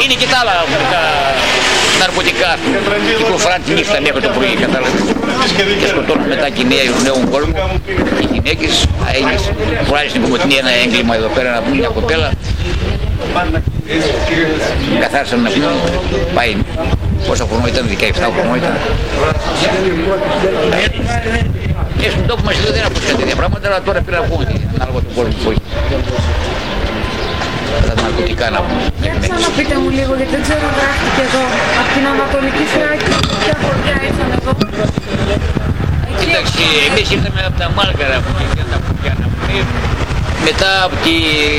είναι και τα άλλα τα ναρκωτικά κυκλοφοράνε τη νύχτα μέχρι το πρωί, κατάλαβες. Και σκοτώνουν μετά και νέων κόσμο. Οι γυναίκες, τουλάχιστον πούμε ότι είναι ένα έγκλημα εδώ πέρα να πούμε μια κοπέλα. Καθάρισαν να πούμε, πάει πόσα χρόνο ήταν, 17 χρόνο ήταν. Στον τόπο μας εδώ δεν ακούσαν τέτοια πράγματα, αλλά τώρα πήρα να πούμε ανάλογα τον κόσμο που έχει. Τα ναρκωτικά να πούμε. Ξαναπείτε μου λίγο, γιατί δεν ξέρω γράφτηκε εδώ. Από την Ανατολική Θράκη, ποια χωριά ήρθαν εδώ. Κοίταξε, εμείς ήρθαμε από τα Μάλγαρα που ήρθαν τα χωριά να πούμε. Μετά από τη...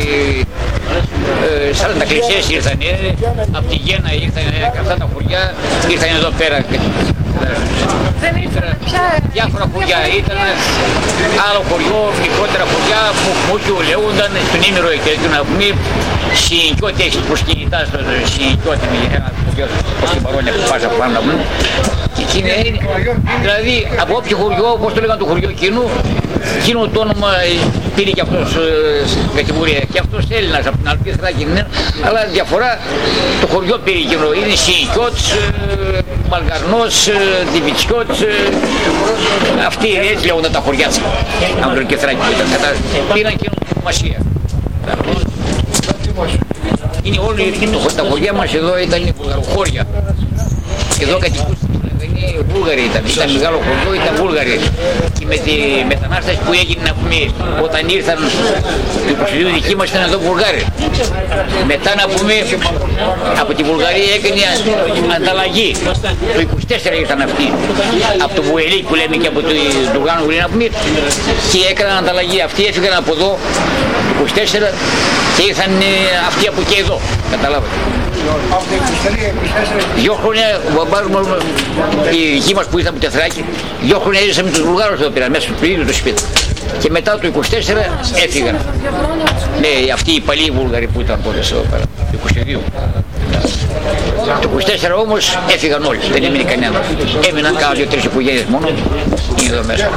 σαν τα κλεισές ήρθανε, από τη Γέννα ήρθανε, αυτά τα χωριά ήρθανε εδώ πέρα. Δεν ήρθανε πια. Διάφορα χωριά ήταν, άλλο χωριό, μικρότερα χωριά, Μουκμούκιο λέγονταν, στον Ήμηρο και να πούμε, Συνοικιώτη έχεις προσκυνητά στο Συνοικιώτη με ένα χωριό προς την Παρόνια που πας από πάνω να πούμε. Και εκείνη είναι, δηλαδή από όποιο χωριό, όπως το λέγανε το χωριό εκείνο το όνομα πήρε και αυτός κατηγορία. Και αυτός Έλληνας από την Αλπή Θράκη είναι, αλλά διαφορά το χωριό πήρε εκείνο, είναι Συνοικιώτης, Μαλγαρνός, Δημητσιώτης, αυτοί έτσι λέγονταν τα χωριά της Ανατολική Θράκη. Πήραν και ονομασία. Είναι όλοι τα χωριά μας εδώ ήταν βουλγαροχώρια. Εδώ κατοικούσαν, είναι Βούλγαροι ήταν μεγάλο χωριό, ήταν Βούλγαροι. Και με τη μετανάσταση που έγινε να πούμε, όταν ήρθαν το προσφυγείο δική μας ήταν εδώ Βουλγάροι. Μετά να πούμε, από τη Βουλγαρία έκανε ανταλλαγή. Το 24 ήρθαν αυτοί, από το Βουελί που λέμε και από το Ντουγάνο που λέμε να πούμε, και έκαναν ανταλλαγή. Αυτοί έφυγαν από εδώ το 24 και ήρθαν αυτοί από και εδώ, καταλάβατε. Δυο χρόνια ο μπαμπάς μου, οι δικοί μας που ήρθαν από τη Θράκη, 2 χρόνια έζησαν με τους Βουλγάρους εδώ πέρα, μέσα στο ίδιο το σπίτι. Και μετά το 24 έφυγαν. Ναι, αυτοί οι παλιοί Βούλγαροι που ήταν τότε εδώ πέρα, το 22. Το 24 όμως έφυγαν όλοι, δεν έμεινε κανένα. Έμειναν κάνα 2-3 οικογένειες μόνο, είναι εδώ μέσα.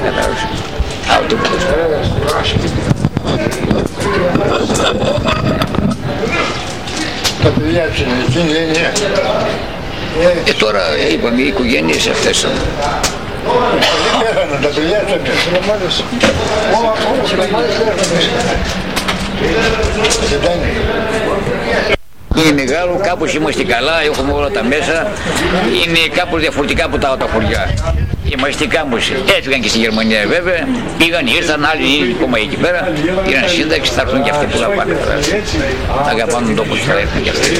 Τα παιδιά εκείνη είναι. Τώρα είπαμε οι οικογένειες αυτές. Δεν πέθαναν τα παιδιά αυτές. Είναι μεγάλο, κάπως είμαστε καλά, έχουμε όλα τα μέσα, είναι κάπως διαφορετικά από τα άλλα χωριά. Είμαστε κάπως, έφυγαν και στη Γερμανία βέβαια, πήγαν, ήρθαν άλλοι ακόμα εκεί πέρα, πήραν σύνταξη, θα έρθουν και αυτοί που θα πάνε. Αγαπάνε τον τόπο τους, θα έρθουν και αυτοί.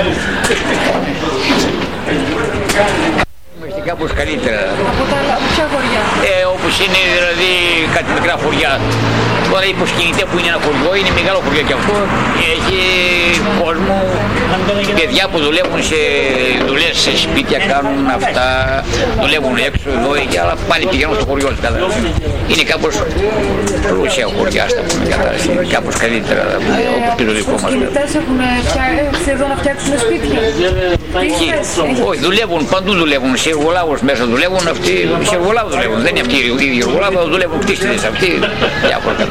Είμαστε κάπως καλύτερα. Από τα ποια χωριά. Όπως είναι δηλαδή κάτι μικρά χωριά. Τώρα η Προσκυνητέ που είναι ένα χωριό, είναι μεγάλο χωριό και αυτό. Έχει κόσμο, παιδιά που δουλεύουν σε δουλειές σε σπίτια, κάνουν αυτά, δουλεύουν έξω εδώ και άλλα πάλι πηγαίνουν στο χωριό τους. Είναι κάπως πλούσια χωριά, στα πούμε, είναι κάπως καλύτερα όπως και το δικό μας. Οι προσκυνητές έχουν εδώ να φτιάξουν σπίτια. Όχι, δουλεύουν, παντού δουλεύουν, σε εργολάβους μέσα δουλεύουν, αυτοί σε εργολάβους δουλεύουν, δεν είναι αυτοί οι ίδιοι εργολάβοι, δουλεύουν κτίστηρες αυτοί, διάφορα κατάσταση.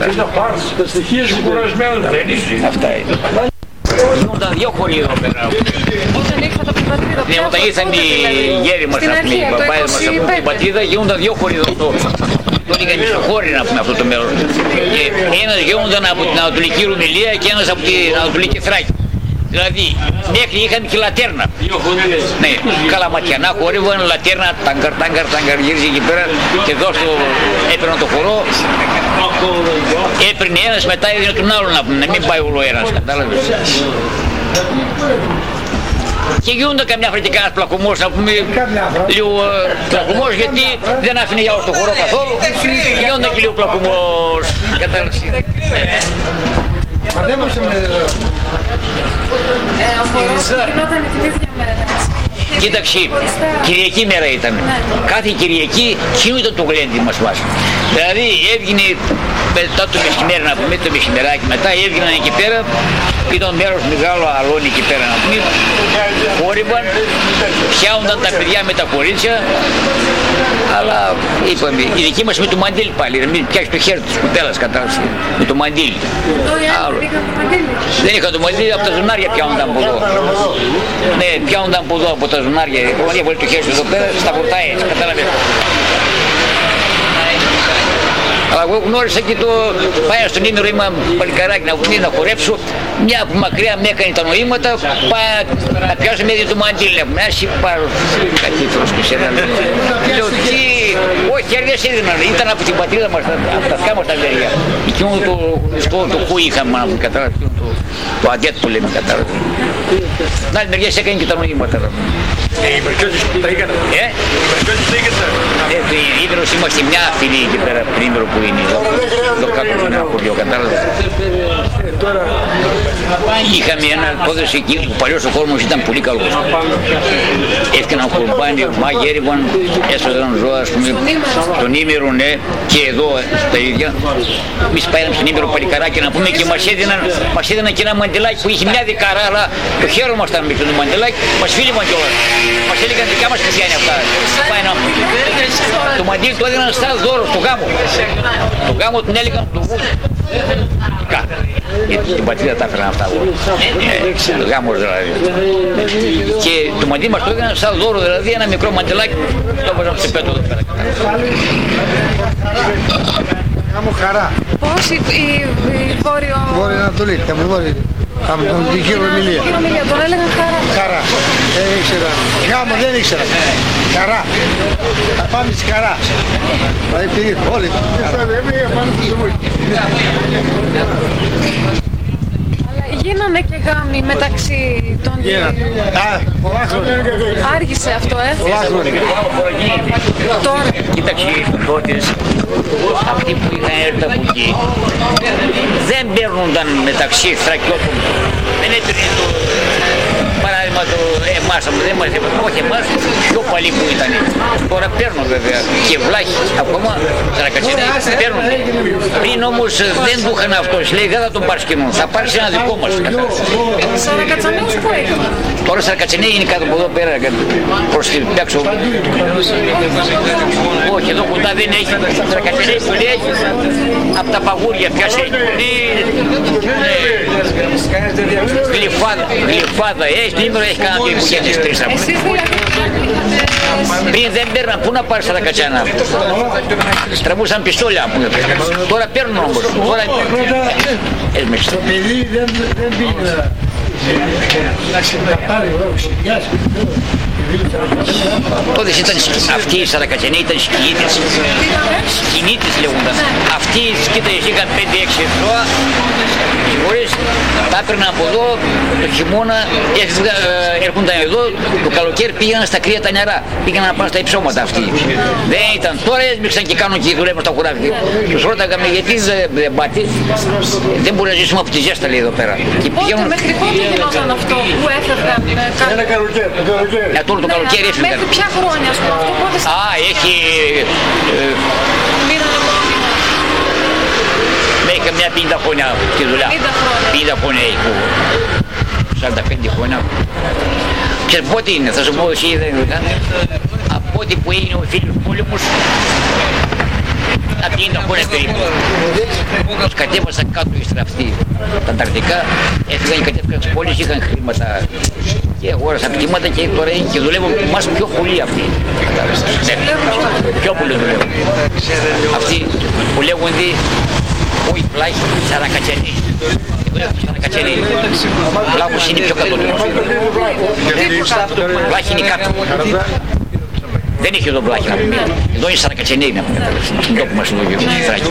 Αυτά είναι. Γίνονταν 2 χωρί εδώ πέρα. Όταν ήρθατε από την πατρίδα, Ναι, όταν ήρθαν οι γέροι μας, οι παπάδες μας από την πατρίδα, γίνονταν 2 χωρί εδώ. Τον είχαν μισοχώρι να πούμε αυτό το μέρος. Ένας γίνονταν από την Ανατολική Ρουμελία και ένας από την Ανατολική Θράκη. Δηλαδή, μέχρι είχαν και λατέρνα. Ναι, καλαματιανά χορεύαν, λατέρνα, τάγκαρ, γύριζε εκεί πέρα και εδώ έπαιρναν το χορό. Έπαιρνε ένας, μετά έδινε τον άλλον να μην πάει όλο ένας, κατάλαβες. Και γίνονταν καμιά φορά και κανένας πλακωμός, να πούμε λίγο πλακωμός, γιατί δεν άφηνε για όλο το χορό καθόλου. Γίνονταν και λίγο πλακωμός, κατάλαβες. γινόταν την ίδια μέρα. Κοίταξε, Κυριακή μέρα ήταν. Κάθε Κυριακή εκείνο ήταν το γλέντι μας βάζει. Δηλαδή έβγαινε μετά το μεσημέρι να πούμε, το μεσημεράκι μετά έβγαιναν εκεί πέρα, ήταν μέρος μεγάλο αλόνι εκεί πέρα να πούμε, χόρευαν πιάονταν τα παιδιά με τα κορίτσια, αλλά είπαμε, η δική μας με το μαντίλι πάλι, μην πιάσει το χέρι της κουτέλας, κατάλαβες, με το μαντίλι. Δεν είχα το μαντίλι, από τα ζωνάρια πιάονταν από εδώ. Ναι, πιάονταν από εδώ, από τα ζωνάρια. Η έβαλε το χέρι του εδώ πέρα, στα βορτάει, κατάλαβες. Αλλά εγώ γνώρισα και το πάει στο νήμερο, είμαι παλικαράκι να χορέψω. Μια από μακριά με έκανε τα νοήματα, πάει να πιάσω με το μαντίλι. Να άσει πάρω κάτι φρόσκος ένα. Λέω τι, όχι αργές έδιναν, ήταν από την πατρίδα μας, από τα δικά μας τα βέρια. Εκείνο το που είχαμε, κατάλαβε, το αντέτ που λέμε, κατάλαβε. Την άλλη μεριά έκανε και τα νοήματα. Οι Μερκιώτες τα είχαν. Οι Μερκιώτες τα είχαν. Το Ήμερος είμαστε μια φίλη εκεί πέρα, πρίμερο που είναι εδώ κάτω από ένα χωριό, κατάλαβε. Είχαμε ένα πόδες εκεί, ο παλιός ο κόσμος ήταν πολύ καλός. Έφτιαναν κουρμπάνι, μαγέριβαν, έσοδαν ζώα, ας πούμε, στον Ήμερο, ναι, και εδώ τα ίδια. Εμείς πήραμε στον Ήμερο παλικαράκι να πούμε και μας έδιναν και ένα μαντιλάκι που είχε μια δικαρά, αλλά το χέρι μας ήταν με το μαντιλάκι, μας φίλευαν κιόλας. Μας έλεγαν δικά μας παιδιά είναι αυτά. Το μαντίλι το έδιναν σαν δώρο στο γάμο. Το γάμο τον έλεγαν του βούλου. Την πατρίδα τα έφεραν αυτά. Το γάμο δηλαδή. Και το μαντίλι μας το έδιναν σαν δώρο, δηλαδή ένα μικρό μαντιλάκι το έβαζαν στο πέτο εδώ πέρα. Γάμο χαρά. Πώς η Βόρειο... Βόρειο Ανατολή, Βόρειο. Από τον Χειρομιλία. Τον έλεγαν χαρά. Χαρά. Δεν ήξερα. Γάμο δεν ήξερα. Χαρά. Θα πάμε στη χαρά. Δηλαδή πήγε όλοι. Γίνανε και γάμοι μεταξύ των δύο. Πολλά χρόνια. Άργησε αυτό, Πολλά χρόνια. Τώρα. Κοίταξε οι τότε, αυτοί που είχαν έρθει από εκεί, δεν παίρνονταν μεταξύ στρατιώτων. Δεν έπαιρνε το παράδειγμα το εμάς, δεν μας έπαιρνε, όχι εμάς, πιο παλιοί που ήταν. Τώρα παίρνουν βέβαια και βλάχοι, ακόμα Σαρακατσινέοι παίρνουν. Πριν όμως δεν του είχαν αυτό, λέει δεν θα τον πάρεις κοινό, θα πάρεις ένα δικό μας. Σαρακατσανέους που έχει. Τώρα Σαρακατσινέοι είναι κάτω από εδώ πέρα, προς την πέξω. Όχι, εδώ κοντά δεν έχει. Σαρακατσινέοι που λέει έχει από τα παγούρια πιάσε έχει. Γλυφάδα έχει, νήμερο έχει κανένα δύο οικογένειες τρεις από. Εσείς δηλαδή Πριν δεν παίρναν, πού να πάρεις Σαρακατσιάνα. Τραβούσαν πιστόλια. Τώρα παίρνουν όμως. Το παιδί δεν πήγε να πάρει τότε ήταν αυτοί οι Σαρακατσιανοί ήταν σκηνίτες. Σκηνίτες λέγονταν. Αυτοί οι σκηνίτες είχαν 5-6 ζώα. Συγχωρείς, τα έπαιρναν από εδώ το χειμώνα, έρχονταν εδώ, το καλοκαίρι πήγαιναν στα κρύα τα νερά. Πήγαιναν να πάνε στα υψώματα αυτοί. Δεν ήταν. Τώρα έσμιξαν και κάνουν και δουλεύουν στα χωράφια. Τους ρώταγαμε γιατί δεν πάτε. Δεν μπορεί να ζήσουμε από τη ζέστα λέει εδώ πέρα. πότε, μέχρι πότε γινόταν αυτό που έφευγαν ένα καλοκαίρι. Τώρα το καλοκαίρι έφυγαν. Μέχρι ποια χρόνια ας πούμε αυτό, πότε έχει... μείνανε μόνο μήνα. Μέχρι καμιά 50 χρόνια τη δουλειά. 50 χρόνια έχει. 45 χρόνια. Ξέρεις πότε είναι, θα σου πω εσύ δεν είναι. Από ό,τι που έγινε ο φίλος πόλεμος, από 50 χρόνια περίπου. Τους κατέβασαν κάτω οι στραφτοί. Τα Ανταρκτικά έφυγαν και κατέβηκαν στις πόλεις, είχαν χρήματα και αγόρασαν κτήματα και τώρα είναι και δουλεύουν μας πιο πολύ αυτοί. Πιο πολύ δουλεύουν. Αυτοί που λέγονται όχι πλάχοι, Σαρακατσιανοί. Σαρακατσιανοί. Πλάχος είναι πιο κάτω. Πλάχοι είναι κάτω. Δεν είχε εδώ πλάχη να πούμε. Εδώ είναι Σαρακατσιανοί να πούμε. Στον τόπο μας εδώ και στη Θράκη.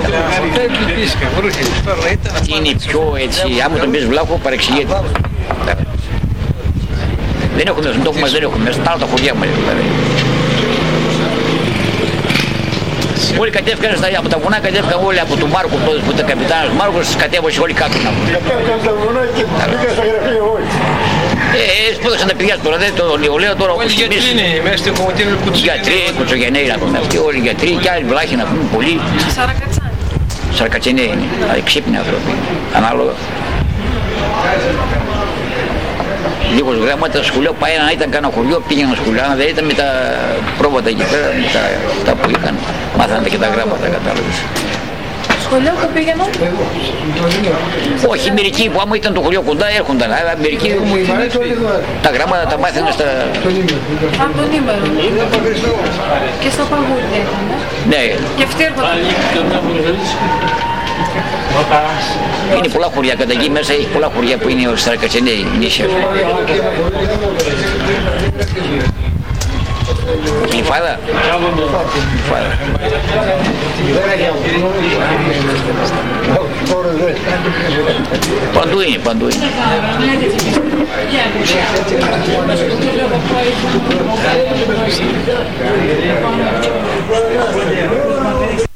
Αυτή είναι πιο έτσι, άμα τον πεις βλάχο παρεξηγείται. Δεν έχουμε στον τόπο μας, δεν έχουμε. Στα τα χωριά μας δηλαδή. Όλοι κατέβηκαν από τα βουνά, κατέβηκαν όλοι από τον Μάρκο που ήταν καπιτάνος. Ο Μάρκος κατέβασε όλοι κάτω να πούμε. Κατέβηκαν τα βουνά και πήγα στα γραφεία όλοι. Σπούδασαν τα παιδιά τώρα, δεν το νεολαίο τώρα όπως εμείς. Όλοι γιατροί είναι, μέσα στο κομμωτήριο Κουτσογενέοι. Γιατροί, Κουτσογενέοι να πούμε αυτοί, όλοι γιατροί και άλλοι βλάχοι να πούμε πολλοί. Σαρακατσάνοι. Σαρακατσιανοί είναι, δηλαδή ξύπνοι άνθρωποι, ανάλογα. λίγος γράμματα στο σχολείο, πάει να ήταν κανένα χωριό, πήγαινε στο σχολείο, αν δεν ήταν με τα πρόβατα εκεί πέρα, με τα που είχαν, μάθανε και τα γράμματα, κατάλαβες. Σχολείο που πήγαινε. Όχι, μερικοί που άμα ήταν το χωριό κοντά έρχονταν, αλλά μερικοί τα γράμματα τα μάθαιναν στα... Από το νήμερο. Και στα παγούδια ήταν. Ναι. Και αυτοί έρχονταν. Είναι πολλά χωριά, κατά εκεί μέσα έχει πολλά χωριά που είναι στα Καρκατσενέοι, νήσια. Γλυφάδα. Παντού είναι, παντού είναι.